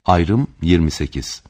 Ayrım 28.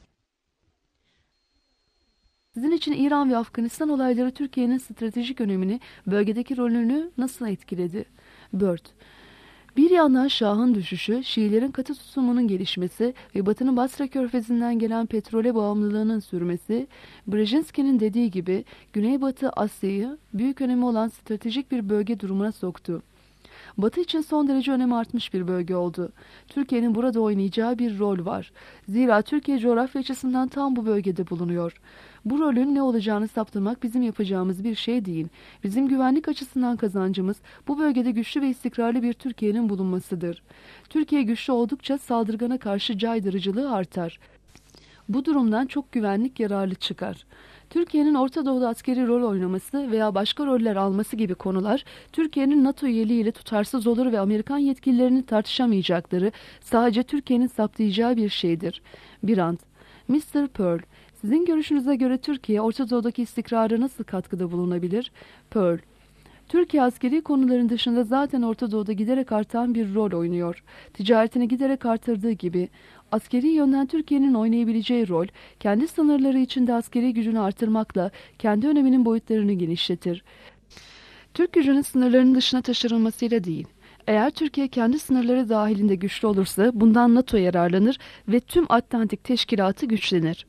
Sizin için İran ve Afganistan olayları Türkiye'nin stratejik önemini, bölgedeki rolünü nasıl etkiledi? Bört. Bir yandan Şah'ın düşüşü, Şiilerin katı tutumunun gelişmesi ve Batı'nın Basra Körfezi'nden gelen petrole bağımlılığının sürmesi, Brzezinski'nin dediği gibi Güneybatı Asya'yı büyük önemi olan stratejik bir bölge durumuna soktu. Batı için son derece önemi artmış bir bölge oldu. Türkiye'nin burada oynayacağı bir rol var. Zira Türkiye coğrafya açısından tam bu bölgede bulunuyor. Bu rolün ne olacağını saptamak bizim yapacağımız bir şey değil. Bizim güvenlik açısından kazancımız bu bölgede güçlü ve istikrarlı bir Türkiye'nin bulunmasıdır. Türkiye güçlü oldukça saldırgana karşı caydırıcılığı artar. Bu durumdan çok güvenlik yararlı çıkar. Türkiye'nin Orta Doğu'da askeri rol oynaması veya başka roller alması gibi konular Türkiye'nin NATO üyeliğiyle tutarsız olur ve Amerikan yetkililerinin tartışamayacakları, sadece Türkiye'nin saptayacağı bir şeydir. Birant, Mr. Pearl, sizin görüşünüze göre Türkiye Orta Doğu'daki istikrara nasıl katkıda bulunabilir? Pearl, Türkiye askeri konuların dışında zaten Orta Doğu'da giderek artan bir rol oynuyor. Ticaretini giderek artırdığı gibi askeri yönden Türkiye'nin oynayabileceği rol, kendi sınırları içinde askeri gücünü artırmakla kendi öneminin boyutlarını genişletir. Türk gücünün sınırlarının dışına taşırılmasıyla değil. Eğer Türkiye kendi sınırları dahilinde güçlü olursa bundan NATO yararlanır ve tüm Atlantik Teşkilatı güçlenir.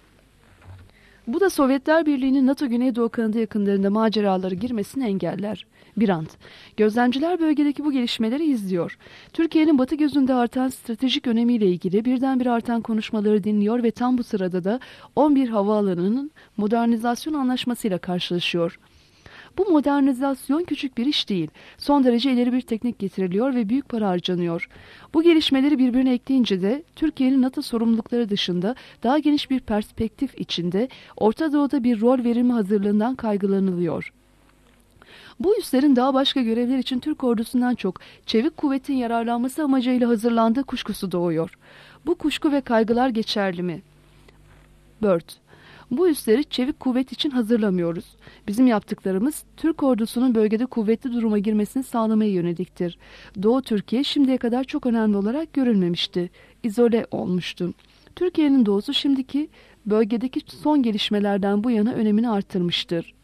Bu da Sovyetler Birliği'nin NATO Güneydoğu kanadı yakınlarında maceralara girmesini engeller. Birant, gözlemciler bölgedeki bu gelişmeleri izliyor. Türkiye'nin Batı gözünde artan stratejik önemiyle ilgili birdenbire artan konuşmaları dinliyor ve tam bu sırada da 11 havaalanının modernizasyon anlaşmasıyla karşılaşıyor. Bu modernizasyon küçük bir iş değil. Son derece ileri bir teknik getiriliyor ve büyük para harcanıyor. Bu gelişmeleri birbirine ekleyince de Türkiye'nin NATO sorumlulukları dışında daha geniş bir perspektif içinde Orta Doğu'da bir rol verimi hazırlığından kaygılanılıyor. Bu üslerin daha başka görevler için Türk ordusundan çok çevik kuvvetin yararlanması amacıyla hazırlandığı kuşkusu doğuyor. Bu kuşku ve kaygılar geçerli mi? Bört. Bu üsleri çevik kuvvet için hazırlamıyoruz. Bizim yaptıklarımız Türk ordusunun bölgede kuvvetli duruma girmesini sağlamaya yöneliktir. Doğu Türkiye şimdiye kadar çok önemli olarak görülmemişti. İzole olmuştu. Türkiye'nin doğusu şimdiki bölgedeki son gelişmelerden bu yana önemini artırmıştır.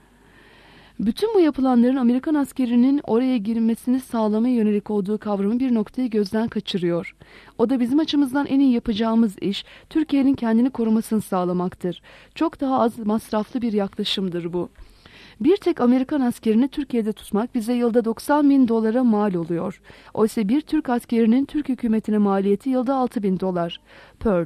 Bütün bu yapılanların Amerikan askerinin oraya girmesini sağlamaya yönelik olduğu kavramı bir noktayı gözden kaçırıyor. O da bizim açımızdan en iyi yapacağımız iş, Türkiye'nin kendini korumasını sağlamaktır. Çok daha az masraflı bir yaklaşımdır bu. Bir tek Amerikan askerini Türkiye'de tutmak bize yılda 90 bin dolara mal oluyor. Oysa bir Türk askerinin Türk hükümetine maliyeti yılda 6 bin dolar. Pearl.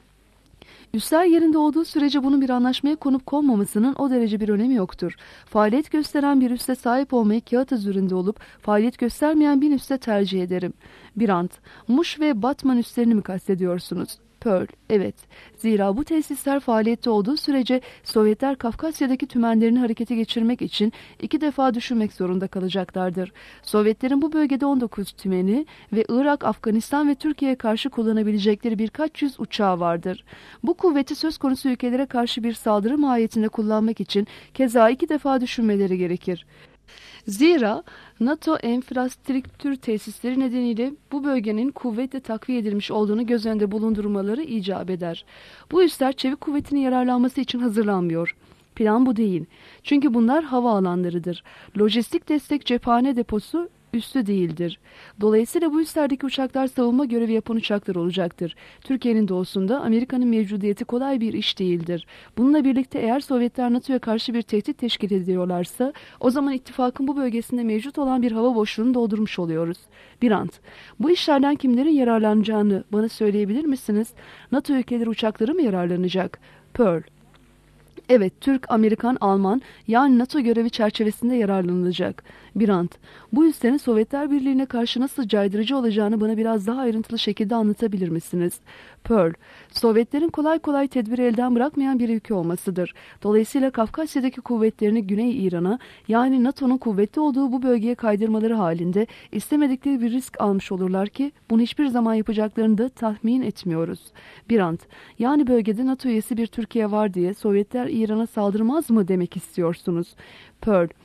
Üsler yerinde olduğu sürece bunun bir anlaşmaya konup konmamasının o derece bir önemi yoktur. Faaliyet gösteren bir üsse sahip olmayı kağıt üzerinde olup faaliyet göstermeyen bir üsse tercih ederim. Birant, Muş ve Batman üslerini mi kastediyorsunuz? Pearl, evet. Zira bu tesisler faaliyette olduğu sürece Sovyetler Kafkasya'daki tümenlerini harekete geçirmek için 2 defa düşünmek zorunda kalacaklardır. Sovyetlerin bu bölgede 19 tümeni ve Irak, Afganistan ve Türkiye'ye karşı kullanabilecekleri birkaç yüz uçağı vardır. Bu kuvveti söz konusu ülkelere karşı bir saldırı mahiyetinde kullanmak için keza 2 defa düşünmeleri gerekir. Zira NATO enfrastrüktür tesisleri nedeniyle bu bölgenin kuvvetle takviye edilmiş olduğunu göz önünde bulundurmaları icap eder. Bu üsler çevik kuvvetinin yararlanması için hazırlanmıyor. Plan bu değil. Çünkü bunlar hava alanlarıdır. Lojistik destek cephane deposu üssü değildir. Dolayısıyla bu üslerdeki uçaklar savunma görevi yapan uçaklar olacaktır. Türkiye'nin doğusunda Amerika'nın mevcudiyeti kolay bir iş değildir. Bununla birlikte eğer Sovyetler NATO'ya karşı bir tehdit teşkil ediyorlarsa o zaman ittifakın bu bölgesinde mevcut olan bir hava boşluğunu doldurmuş oluyoruz. Birant, bu işlerden kimlerin yararlanacağını bana söyleyebilir misiniz? NATO ülkeleri uçakları mı yararlanacak? Pearl, evet, Türk, Amerikan, Alman yani NATO görevi çerçevesinde yararlanılacak. Birant, bu üslerin Sovyetler Birliği'ne karşı nasıl caydırıcı olacağını bana biraz daha ayrıntılı şekilde anlatabilir misiniz? Pearl, Sovyetlerin kolay kolay tedbiri elden bırakmayan bir ülke olmasıdır. Dolayısıyla Kafkasya'daki kuvvetlerini Güney İran'a yani NATO'nun kuvvetli olduğu bu bölgeye kaydırmaları halinde istemedikleri bir risk almış olurlar ki bunu hiçbir zaman yapacaklarını da tahmin etmiyoruz. Birant, yani bölgede NATO üyesi bir Türkiye var diye Sovyetler İran'a saldırmaz mı demek istiyorsunuz? Pearl,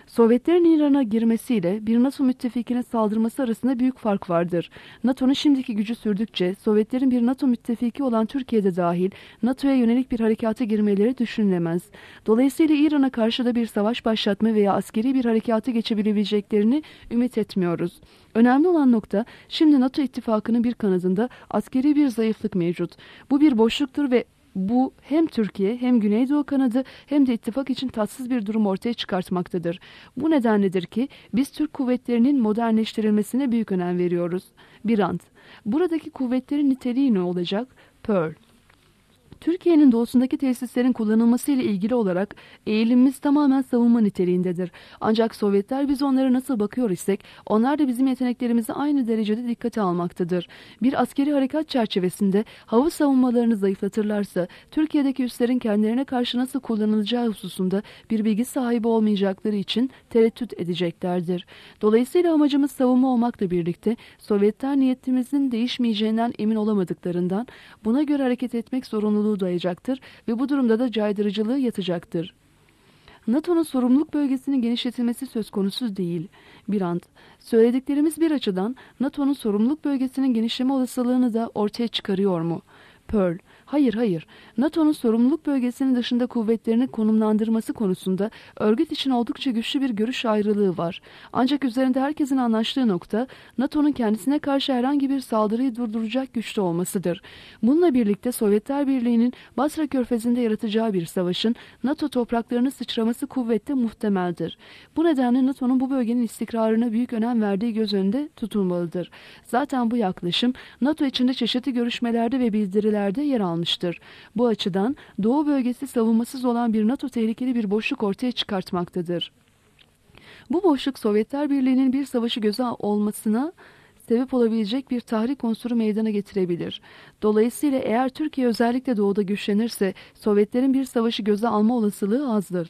Sovyetlerin İran'a girmesiyle bir NATO müttefikine saldırması arasında büyük fark vardır. NATO'nun şimdiki gücü sürdükçe Sovyetlerin bir NATO müttefiki olan Türkiye'de dahil NATO'ya yönelik bir harekata girmeleri düşünülemez. Dolayısıyla İran'a karşı da bir savaş başlatma veya askeri bir harekata geçebileceklerini ümit etmiyoruz. Önemli olan nokta, şimdi NATO ittifakının bir kanadında askeri bir zayıflık mevcut. Bu bir boşluktur ve bu hem Türkiye hem Güneydoğu kanadı hem de ittifak için tatsız bir durum ortaya çıkartmaktadır. Bu nedenledir ki biz Türk kuvvetlerinin modernleştirilmesine büyük önem veriyoruz. Birant, buradaki kuvvetlerin niteliği ne olacak? Pearl, Türkiye'nin doğusundaki tesislerin kullanılması ile ilgili olarak eğilimimiz tamamen savunma niteliğindedir. Ancak Sovyetler biz onlara nasıl bakıyor isek, onlar da bizim yeteneklerimizi aynı derecede dikkate almaktadır. Bir askeri harekat çerçevesinde hava savunmalarını zayıflatırlarsa, Türkiye'deki üslerin kendilerine karşı nasıl kullanılacağı hususunda bir bilgi sahibi olmayacakları için tereddüt edeceklerdir. Dolayısıyla amacımız savunma olmakla birlikte, Sovyetler niyetimizin değişmeyeceğinden emin olamadıklarından, buna göre hareket etmek zorunluluğu dayacaktır ve bu durumda da caydırıcılığı yatacaktır. NATO'nun sorumluluk bölgesinin genişletilmesi söz konusu değil. Birant, söylediklerimiz bir açıdan NATO'nun sorumluluk bölgesinin genişleme olasılığını da ortaya çıkarıyor mu? Pearl, hayır. NATO'nun sorumluluk bölgesinin dışında kuvvetlerini konumlandırması konusunda örgüt için oldukça güçlü bir görüş ayrılığı var. Ancak üzerinde herkesin anlaştığı nokta, NATO'nun kendisine karşı herhangi bir saldırıyı durduracak güçte olmasıdır. Bununla birlikte Sovyetler Birliği'nin Basra Körfezi'nde yaratacağı bir savaşın NATO topraklarını sıçraması kuvvetle muhtemeldir. Bu nedenle NATO'nun bu bölgenin istikrarına büyük önem verdiği göz önünde tutulmalıdır. Zaten bu yaklaşım NATO içinde çeşitli görüşmelerde ve bildirilerde yer almıştır. Bu açıdan Doğu bölgesi savunmasız olan bir NATO tehlikeli bir boşluk ortaya çıkartmaktadır. Bu boşluk Sovyetler Birliği'nin bir savaşı göze olmasına sebep olabilecek bir tahrik unsuru meydana getirebilir. Dolayısıyla eğer Türkiye özellikle doğuda güçlenirse Sovyetlerin bir savaşı göze alma olasılığı azdır.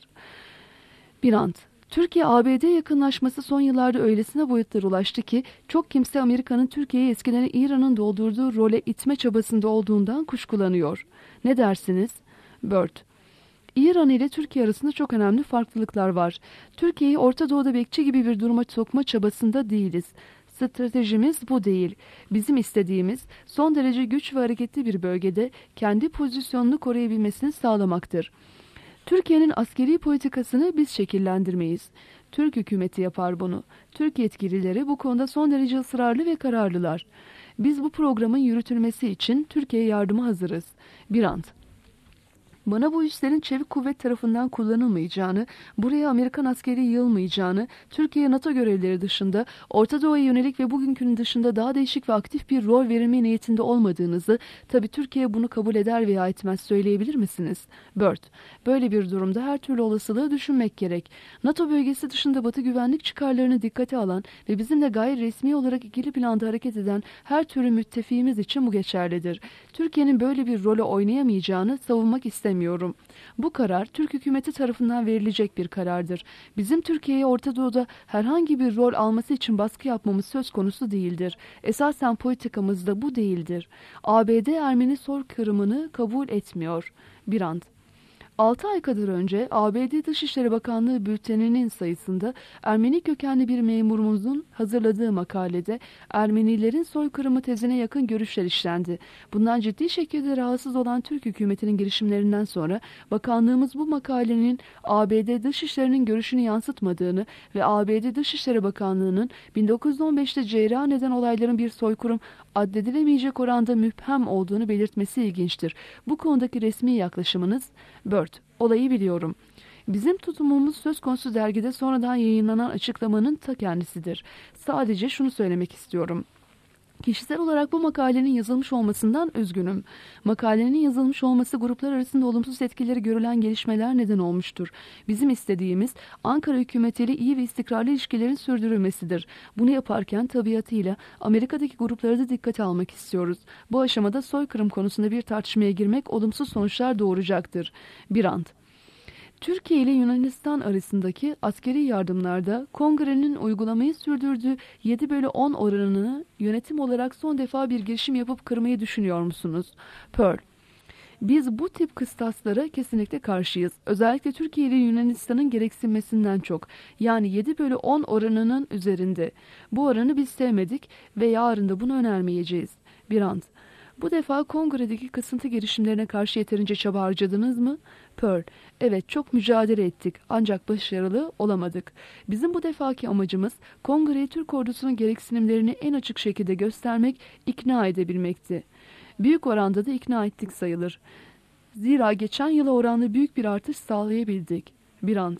Birant, Türkiye-ABD yakınlaşması son yıllarda öylesine boyutlara ulaştı ki çok kimse Amerika'nın Türkiye'yi eskiden İran'ın doldurduğu role itme çabasında olduğundan kuşkulanıyor. Ne dersiniz? Bird, İran ile Türkiye arasında çok önemli farklılıklar var. Türkiye'yi Orta Doğu'da bekçi gibi bir duruma sokma çabasında değiliz. Stratejimiz bu değil. Bizim istediğimiz son derece güç ve hareketli bir bölgede kendi pozisyonunu koruyabilmesini sağlamaktır. Türkiye'nin askeri politikasını biz şekillendirmeyiz. Türk hükümeti yapar bunu. Türk yetkilileri bu konuda son derece ısrarlı ve kararlılar. Biz bu programın yürütülmesi için Türkiye'ye yardıma hazırız. Birant, bana bu üslerin çevik kuvvet tarafından kullanılmayacağını, buraya Amerikan askeri yığılmayacağını, Türkiye NATO görevleri dışında Orta Doğu'ya yönelik ve bugünkünün dışında daha değişik ve aktif bir rol verilme niyetinde olmadığınızı, tabii Türkiye bunu kabul eder veya etmez söyleyebilir misiniz? Bird, böyle bir durumda her türlü olasılığı düşünmek gerek. NATO bölgesi dışında Batı güvenlik çıkarlarını dikkate alan ve bizimle gayri resmi olarak ikili planda hareket eden her türlü müttefiğimiz için bu geçerlidir. Türkiye'nin böyle bir rolü oynayamayacağını savunmak istemiyorum. Bu karar Türk hükümeti tarafından verilecek bir karardır. Bizim Türkiye'ye Orta Doğu'da herhangi bir rol alması için baskı yapmamız söz konusu değildir. Esasen politikamız da bu değildir. ABD Ermeni soykırımını kabul etmiyor. Birand, 6 ay kadar önce ABD Dışişleri Bakanlığı bülteninin sayısında Ermeni kökenli bir memurumuzun hazırladığı makalede Ermenilerin soykırımı tezine yakın görüşler işlendi. Bundan ciddi şekilde rahatsız olan Türk hükümetinin girişimlerinden sonra bakanlığımız bu makalenin ABD Dışişleri'nin görüşünü yansıtmadığını ve ABD Dışişleri Bakanlığı'nın 1915'te cereyan eden olayların bir soykırım addedilemeyecek oranda müphem olduğunu belirtmesi ilginçtir. Bu konudaki resmi yaklaşımınız, Bird, olayı biliyorum. Bizim tutumumuz söz konusu dergide sonradan yayınlanan açıklamanın ta kendisidir. Sadece şunu söylemek istiyorum. Kişisel olarak bu makalenin yazılmış olmasından üzgünüm. Makalenin yazılmış olması gruplar arasında olumsuz etkileri görülen gelişmeler neden olmuştur. Bizim istediğimiz Ankara hükümetiyle iyi ve istikrarlı ilişkilerin sürdürülmesidir. Bunu yaparken tabiatıyla Amerika'daki grupları da dikkate almak istiyoruz. Bu aşamada soykırım konusunda bir tartışmaya girmek olumsuz sonuçlar doğuracaktır. Birand, Türkiye ile Yunanistan arasındaki askeri yardımlarda Kongre'nin uygulamayı sürdürdüğü 7/10 oranını yönetim olarak son defa bir girişim yapıp kırmayı düşünüyor musunuz? Pearl, Biz bu tip kıstaslara kesinlikle karşıyız. Özellikle Türkiye ile Yunanistan'ın gereksinmesinden çok. Yani 7/10 oranının üzerinde. Bu oranı biz sevmedik ve yarın da bunu önermeyeceğiz. Birant. Bu defa kongredeki kısıntı girişimlerine karşı yeterince çaba harcadınız mı? Pearl. Evet, çok mücadele ettik ancak başarılı olamadık. Bizim bu defaki amacımız kongreye Türk ordusunun gereksinimlerini en açık şekilde göstermek, ikna edebilmekti. Büyük oranda da ikna ettik sayılır. Zira geçen yıla oranla büyük bir artış sağlayabildik. Birant.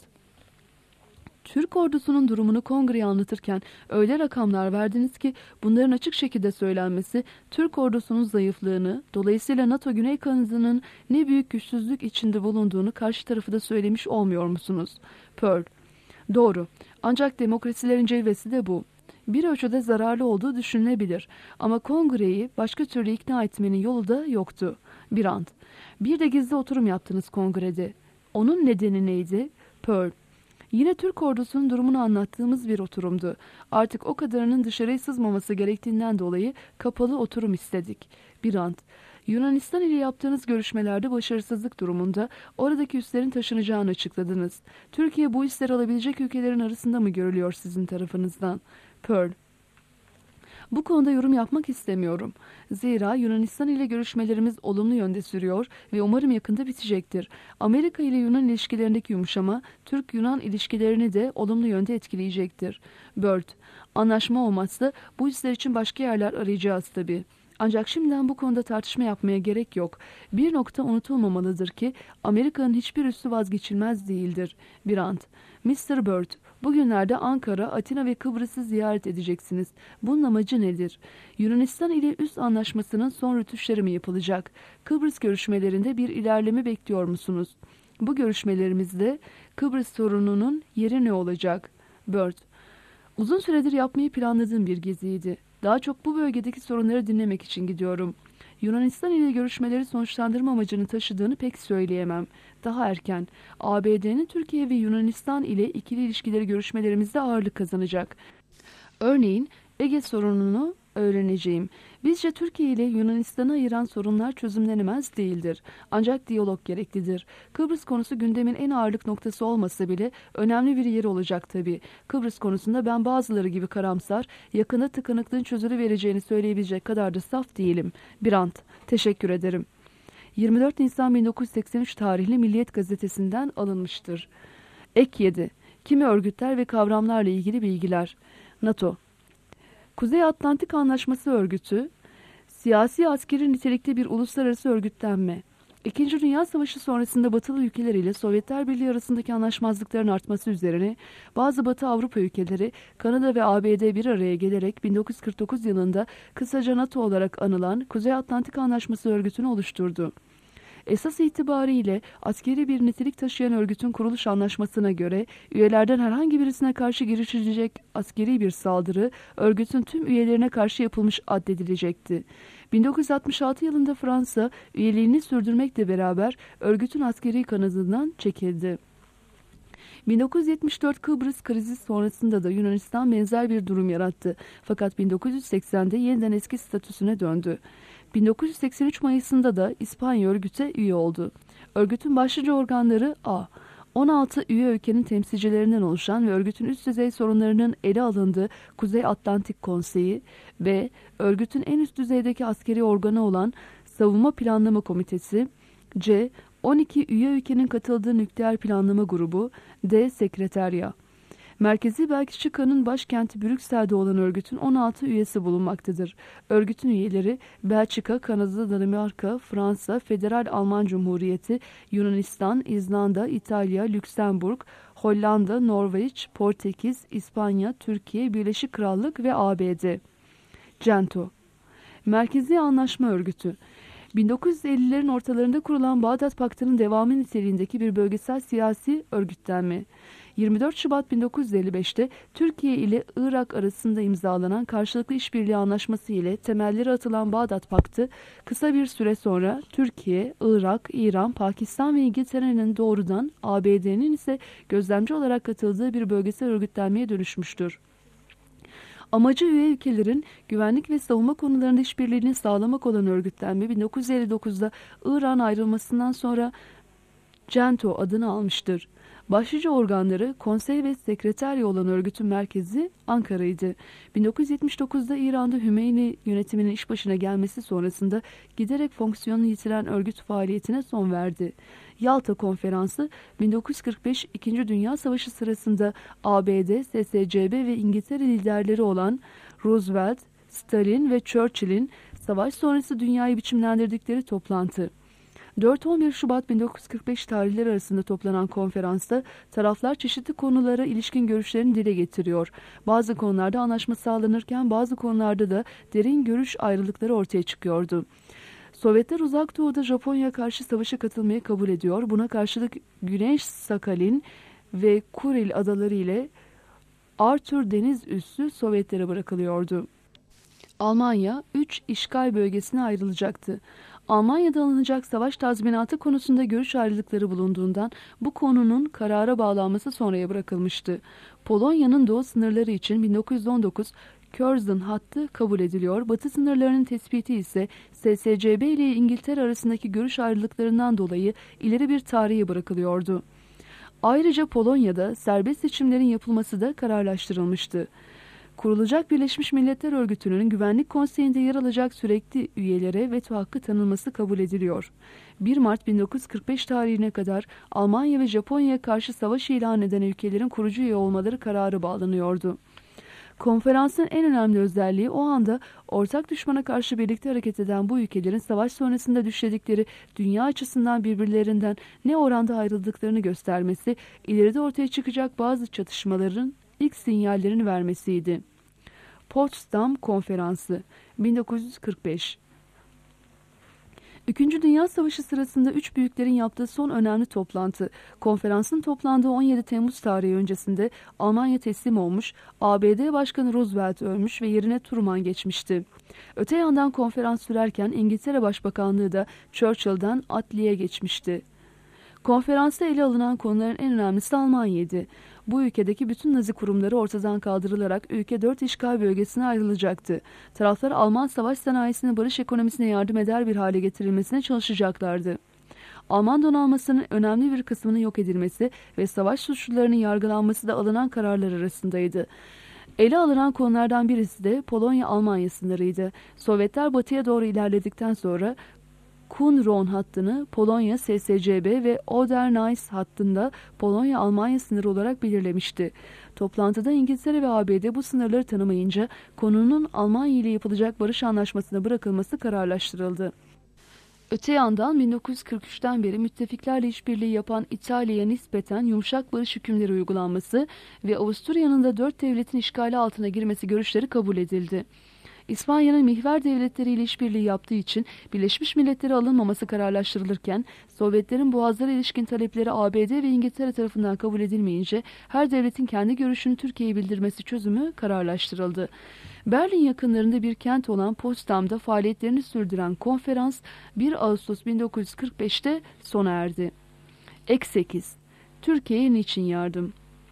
Türk ordusunun durumunu kongreye anlatırken öyle rakamlar verdiniz ki bunların açık şekilde söylenmesi Türk ordusunun zayıflığını, dolayısıyla NATO Güney Kanadı'nın ne büyük güçsüzlük içinde bulunduğunu karşı tarafı da söylemiş olmuyor musunuz? Pearl. Doğru. Ancak demokrasilerin cilvesi de bu. Bir ölçüde zararlı olduğu düşünülebilir. Ama kongreyi başka türlü ikna etmenin yolu da yoktu. Birant. Bir de gizli oturum yaptınız kongrede. Onun nedeni neydi? Pearl. Yine Türk ordusunun durumunu anlattığımız bir oturumdu. Artık o kadarının dışarıya sızmaması gerektiğinden dolayı kapalı oturum istedik. Birant. Yunanistan ile yaptığınız görüşmelerde başarısızlık durumunda oradaki üslerin taşınacağını açıkladınız. Türkiye bu üsleri alabilecek ülkelerin arasında mı görülüyor sizin tarafınızdan? Pearl. Bu konuda yorum yapmak istemiyorum. Zira Yunanistan ile görüşmelerimiz olumlu yönde sürüyor ve umarım yakında bitecektir. Amerika ile Yunan ilişkilerindeki yumuşama, Türk-Yunan ilişkilerini de olumlu yönde etkileyecektir. Bird. Anlaşma olmazsa bu işler için başka yerler arayacağız tabii. Ancak şimdiden bu konuda tartışma yapmaya gerek yok. Bir nokta unutulmamalıdır ki Amerika'nın hiçbir üssü vazgeçilmez değildir. Birant. Mr. Bird, bugünlerde Ankara, Atina ve Kıbrıs'ı ziyaret edeceksiniz. Bunun amacı nedir? Yunanistan ile üs anlaşmasının son rötuşları mı yapılacak? Kıbrıs görüşmelerinde bir ilerleme bekliyor musunuz? Bu görüşmelerimizde Kıbrıs sorununun yeri ne olacak? Bird. Uzun süredir yapmayı planladığım bir geziydi. Daha çok bu bölgedeki sorunları dinlemek için gidiyorum. Yunanistan ile görüşmeleri sonuçlandırma amacını taşıdığını pek söyleyemem. Daha erken, ABD'nin Türkiye ve Yunanistan ile ikili ilişkileri görüşmelerimizde ağırlık kazanacak. Örneğin Ege sorununu öğreneceğim. Bizce Türkiye ile Yunanistan'ı ayıran sorunlar çözümlenemez değildir. Ancak diyalog gereklidir. Kıbrıs konusu gündemin en ağırlık noktası olmasa bile önemli bir yeri olacak tabii. Kıbrıs konusunda ben bazıları gibi karamsar, yakında tıkanıklığın çözülüvereceğini söyleyebilecek kadar da saf değilim. Birant, teşekkür ederim. 24 Nisan 1983 tarihli Milliyet Gazetesi'nden alınmıştır. Ek 7. Kimi örgütler ve kavramlarla ilgili bilgiler. NATO. Kuzey Atlantik Anlaşması Örgütü, siyasi askeri nitelikte bir uluslararası örgütlenme. İkinci Dünya Savaşı sonrasında Batılı ülkeler ile Sovyetler Birliği arasındaki anlaşmazlıkların artması üzerine bazı Batı Avrupa ülkeleri, Kanada ve ABD bir araya gelerek 1949 yılında kısaca NATO olarak anılan Kuzey Atlantik Anlaşması Örgütü'nü oluşturdu. Esas itibariyle askeri bir nitelik taşıyan örgütün kuruluş anlaşmasına göre üyelerden herhangi birisine karşı girişilecek askeri bir saldırı örgütün tüm üyelerine karşı yapılmış addedilecekti. 1966 yılında Fransa üyeliğini sürdürmekle beraber örgütün askeri kanadından çekildi. 1974 Kıbrıs krizi sonrasında da Yunanistan benzer bir durum yarattı. Fakat 1980'de yeniden eski statüsüne döndü. 1983 Mayıs'ında da İspanya örgüte üye oldu. Örgütün başlıca organları A. 16 üye ülkenin temsilcilerinden oluşan ve örgütün üst düzey sorunlarının ele alındığı Kuzey Atlantik Konseyi. B. Örgütün en üst düzeydeki askeri organı olan Savunma Planlama Komitesi. C. 12 üye ülkenin katıldığı Nükleer Planlama Grubu. D. Sekreterya. Merkezi Belçika'nın başkenti Brüksel'de olan örgütün 16 üyesi bulunmaktadır. Örgütün üyeleri Belçika, Kanada, Danimarka, Fransa, Federal Alman Cumhuriyeti, Yunanistan, İzlanda, İtalya, Lüksemburg, Hollanda, Norveç, Portekiz, İspanya, Türkiye, Birleşik Krallık ve ABD. CENTO. Merkezi Anlaşma Örgütü. 1950'lerin ortalarında kurulan Bağdat Paktı'nın devamı niteliğindeki bir bölgesel siyasi örgütlenme. 24 Şubat 1955'te Türkiye ile Irak arasında imzalanan karşılıklı işbirliği anlaşması ile temelleri atılan Bağdat Paktı, kısa bir süre sonra Türkiye, Irak, İran, Pakistan ve İngiltere'nin doğrudan ABD'nin ise gözlemci olarak katıldığı bir bölgesel örgütlenmeye dönüşmüştür. Amacı üye ülkelerin güvenlik ve savunma konularında işbirliğini sağlamak olan örgütlenme 1959'da İran ayrılmasından sonra CENTO adını almıştır. Başlıca organları konsey ve sekreterya olan örgütün merkezi Ankara'ydı. 1979'da İran'da Hümeyni yönetiminin iş başına gelmesi sonrasında giderek fonksiyonunu yitiren örgüt faaliyetine son verdi. Yalta Konferansı 1945 İkinci Dünya Savaşı sırasında ABD, SSCB ve İngiltere liderleri olan Roosevelt, Stalin ve Churchill'in savaş sonrası dünyayı biçimlendirdikleri toplantı. 4-11 Şubat 1945 tarihleri arasında toplanan konferansta taraflar çeşitli konulara ilişkin görüşlerini dile getiriyor. Bazı konularda anlaşma sağlanırken bazı konularda da derin görüş ayrılıkları ortaya çıkıyordu. Sovyetler Uzak Doğu'da Japonya'ya karşı savaşa katılmayı kabul ediyor. Buna karşılık Güney Sakhalin ve Kuril adaları ile Arthur deniz üssü Sovyetlere bırakılıyordu. Almanya 3 işgal bölgesine ayrılacaktı. Almanya'da alınacak savaş tazminatı konusunda görüş ayrılıkları bulunduğundan bu konunun karara bağlanması sonraya bırakılmıştı. Polonya'nın doğu sınırları için 1919 Curzon hattı kabul ediliyor. Batı sınırlarının tespiti ise SSCB ile İngiltere arasındaki görüş ayrılıklarından dolayı ileri bir tarihe bırakılıyordu. Ayrıca Polonya'da serbest seçimlerin yapılması da kararlaştırılmıştı. Kurulacak Birleşmiş Milletler Örgütü'nün Güvenlik Konseyi'nde yer alacak sürekli üyelere veto hakkı tanınması kabul ediliyor. 1 Mart 1945 tarihine kadar Almanya ve Japonya'ya karşı savaş ilan eden ülkelerin kurucu üye olmaları kararı bağlanıyordu. Konferansın en önemli özelliği o anda ortak düşmana karşı birlikte hareket eden bu ülkelerin savaş sonrasında düşledikleri dünya açısından birbirlerinden ne oranda ayrıldıklarını göstermesi, ileride ortaya çıkacak bazı çatışmaların ilk sinyallerini vermesiydi. Potsdam Konferansı 1945. İkinci Dünya Savaşı sırasında üç büyüklerin yaptığı son önemli toplantı. Konferansın toplandığı 17 Temmuz tarihi öncesinde Almanya teslim olmuş, ABD Başkanı Roosevelt ölmüş ve yerine Truman geçmişti. Öte yandan konferans sürerken İngiltere Başbakanlığı da Churchill'dan Attlee'ye geçmişti. Konferansta ele alınan konuların en önemlisi Almanya'ydı. Bu ülkedeki bütün Nazi kurumları ortadan kaldırılarak ülke 4 işgal bölgesine ayrılacaktı. Taraflar Alman savaş sanayisinin barış ekonomisine yardım eder bir hale getirilmesine çalışacaklardı. Alman donanmasının önemli bir kısmının yok edilmesi ve savaş suçlularının yargılanması da alınan kararlar arasındaydı. Ele alınan konulardan birisi de Polonya-Almanya sınırıydı. Sovyetler batıya doğru ilerledikten sonra Kuhn-Ron hattını Polonya, SSCB ve Oder-Neisse hattında Polonya-Almanya sınırı olarak belirlemişti. Toplantıda İngiltere ve ABD bu sınırları tanımayınca konunun Almanya ile yapılacak barış anlaşmasına bırakılması kararlaştırıldı. Öte yandan 1943'ten beri müttefiklerle işbirliği yapan İtalya'ya nispeten yumuşak barış hükümleri uygulanması ve Avusturya'nın da 4 devletin işgali altına girmesi görüşleri kabul edildi. İspanya'nın mihver devletleriyle işbirliği yaptığı için Birleşmiş Milletler'e alınmaması kararlaştırılırken Sovyetlerin boğazlara ilişkin talepleri ABD ve İngiltere tarafından kabul edilmeyince her devletin kendi görüşünü Türkiye'ye bildirmesi çözümü kararlaştırıldı. Berlin yakınlarında bir kent olan Potsdam'da faaliyetlerini sürdüren konferans 1 Ağustos 1945'te sona erdi. Ek 8. Türkiye'ye niçin yardım?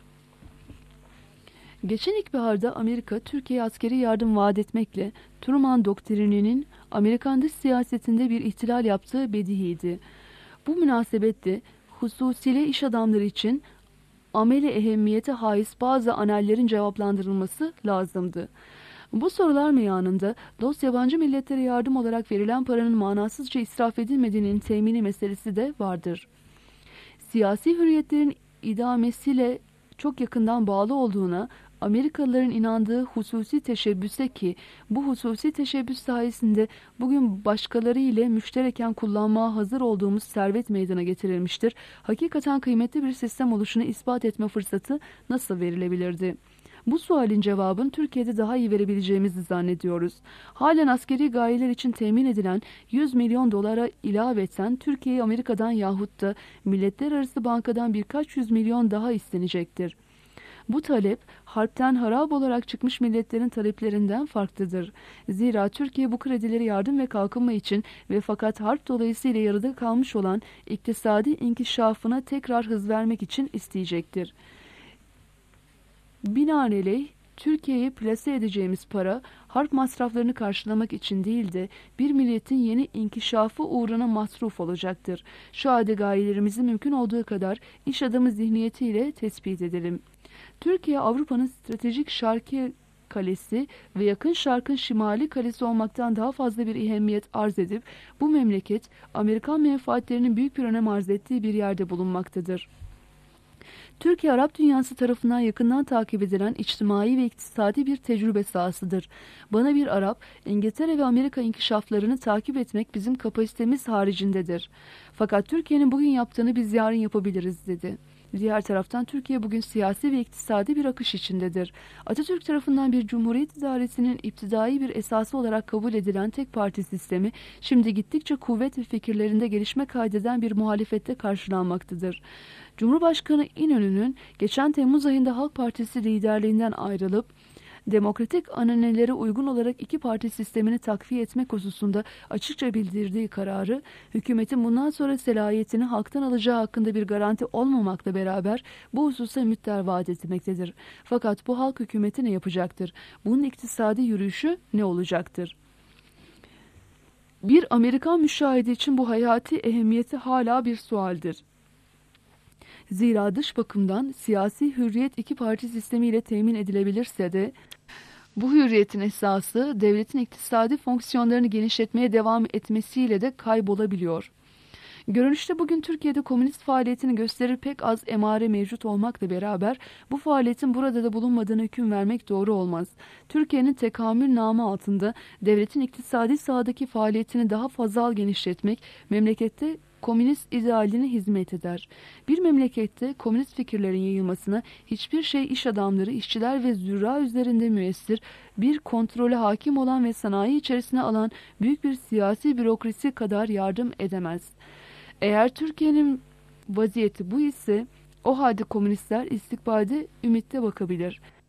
Geçen ilkbaharda Amerika, Türkiye'ye askeri yardım vaat etmekle Truman doktrininin Amerikan dış siyasetinde bir ihtilal yaptığı bedihiydi. Bu münasebette hususiyle iş adamları için ameli ehemmiyete haiz bazı anellerin cevaplandırılması lazımdı. Bu sorular meyanında dost yabancı milletlere yardım olarak verilen paranın manasızca israf edilmediğinin temini meselesi de vardır. Siyasi hürriyetlerin idamesiyle çok yakından bağlı olduğuna Amerikalıların inandığı hususi teşebbüse ki bu hususi teşebbüs sayesinde bugün başkaları ile müştereken kullanmaya hazır olduğumuz servet meydana getirilmiştir. Hakikaten kıymetli bir sistem oluşunu ispat etme fırsatı nasıl verilebilirdi? Bu sualin cevabını Türkiye'de daha iyi verebileceğimizi zannediyoruz. Halen askeri gayeler için temin edilen 100 milyon dolara ilaveten Türkiye'ye Amerika'dan yahut da Milletler Arası Banka'dan birkaç yüz milyon daha istenecektir. Bu talep harpten harap olarak çıkmış milletlerin taleplerinden farklıdır. Zira Türkiye bu kredileri yardım ve kalkınma için ve fakat harp dolayısıyla yarıda kalmış olan iktisadi inkişafına tekrar hız vermek için isteyecektir. Binaenaleyh Türkiye'ye plase edeceğimiz para, harp masraflarını karşılamak için değil de bir milletin yeni inkişafı uğruna masruf olacaktır. Şu halde gayelerimizi mümkün olduğu kadar iş adamı zihniyetiyle tespit edelim. Türkiye, Avrupa'nın stratejik şarkı kalesi ve yakın şarkın şimali kalesi olmaktan daha fazla bir ehemmiyet arz edip, bu memleket, Amerikan menfaatlerinin büyük bir önem arz ettiği bir yerde bulunmaktadır. Türkiye, Arap dünyası tarafından yakından takip edilen içtimai ve iktisadi bir tecrübe sahasıdır. Bana bir Arap, İngiltere ve Amerika inkişaflarını takip etmek bizim kapasitemiz haricindedir. Fakat Türkiye'nin bugün yaptığını biz yarın yapabiliriz dedi. Diğer taraftan Türkiye bugün siyasi ve iktisadi bir akış içindedir. Atatürk tarafından bir cumhuriyet idaresinin iptidai bir esası olarak kabul edilen tek parti sistemi, şimdi gittikçe kuvvet ve fikirlerinde gelişme kaydeden bir muhalefette karşılanmaktadır. Cumhurbaşkanı İnönü'nün geçen Temmuz ayında Halk Partisi liderliğinden ayrılıp, demokratik ananelere uygun olarak iki parti sistemini takviye etmek hususunda açıkça bildirdiği kararı, hükümetin bundan sonra selahiyetini halktan alacağı hakkında bir garanti olmamakla beraber bu hususa ümitler vaat etmektedir. Fakat bu halk hükümeti ne yapacaktır? Bunun iktisadi yürüyüşü ne olacaktır? Bir Amerikan müşahidi için bu hayati ehemmiyeti hala bir sualdir. Zira dış bakımdan siyasi hürriyet iki parti sistemiyle temin edilebilirse de, bu hürriyetin esası devletin iktisadi fonksiyonlarını genişletmeye devam etmesiyle de kaybolabiliyor. Görünüşte bugün Türkiye'de komünist faaliyetini gösterir pek az emare mevcut olmakla beraber bu faaliyetin burada da bulunmadığını hüküm vermek doğru olmaz. Türkiye'nin tekamül namı altında devletin iktisadi sahadaki faaliyetini daha fazla genişletmek memlekette komünist idealine hizmet eder. Bir memlekette komünist fikirlerin yayılmasına hiçbir şey iş adamları, işçiler ve zürra üzerinde müessir, bir kontrole hakim olan ve sanayi içerisine alan büyük bir siyasi bürokrasi kadar yardım edemez. Eğer Türkiye'nin vaziyeti bu ise, o halde komünistler istikbalde ümitle bakabilir.